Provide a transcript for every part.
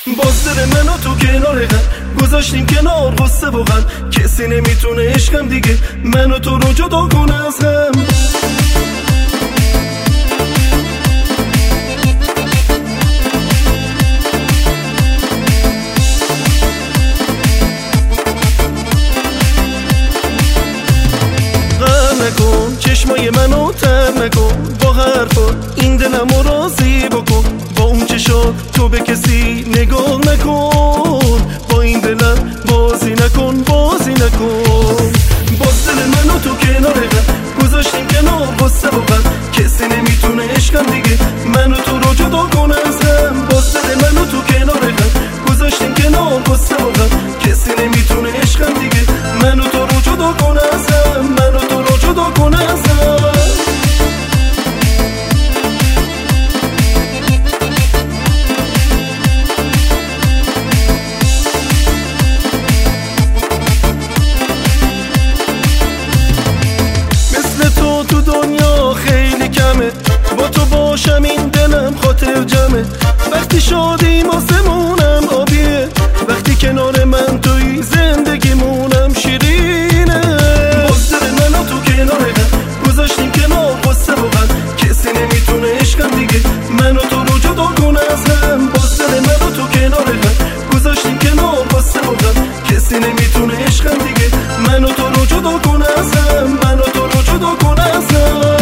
باز دل منو تو کنار هم گذاشتیم کنار غصه و غم، کسی نمیتونه عشقم دیگه منو تو رو جدا کنه از هم. نکن چشمای منو تر نکن، با حرفا این دلمو راضی بکن، با اون چشا تو به کسی نگاه نکن، با این دلم بازی نکن بازی نکن. باز دل منو تو کنار هم گذاشتیم کنار غصه و غم، کسی نمیتونه عشقم دیگه منو تو رو جدا کنه از هم. باز دل منو تو کنار هم گذاشتیم کنار غصه و غم، کسی نمیتونه عشقم دیگه منو تو رو جدا کنه از هم، منو تو رو جدا کنه از هم. مثل تو دنیا خیلی کمه، با تو باشم این دلم خاطر جمعه، وقتی شادیم آسمونم آبیه، وقتی کنار من توی زندگیمونم شیرینه. باز دل منو تو کنار هم گذاشتیم کنار غصه و غم، کسی نمیتونه عشقم دیگه منو تو رو جدا کنه از هم. باز دل منو تو کنار هم گذاشتیم کنار غصه و غم، کسی نمیتونه عشقم دیگه منو تو رو جدا کنه از هم، منو تو رو جدا کنه از هم.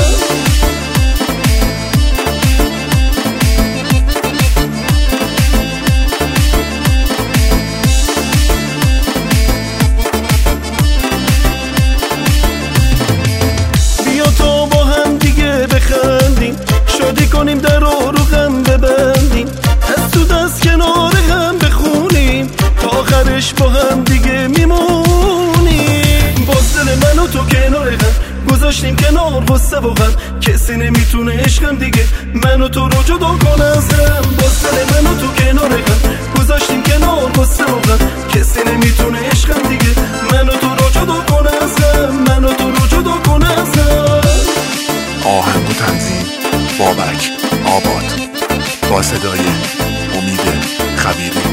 شادی کنیم در رو غم ببندیم، از تو دست کنار هم بخونیم، تا آخرش با هم دیگه میمونیم. باز دل منو تو کنار هم گذاشتیم کنار غصه و غم، کسی نمیتونه عشقم دیگه منو تو رو جدا کنه از هم. باز دل منو تو کنار هم گذاشتیم کنار غصه و غم، کسی نمیتونه عشقم دیگه منو تو رو جدا کنه از هم، منو تو رو جدا کنه از هم. آهنگ و تنظیم بابک آباد با صدای امید خبیری.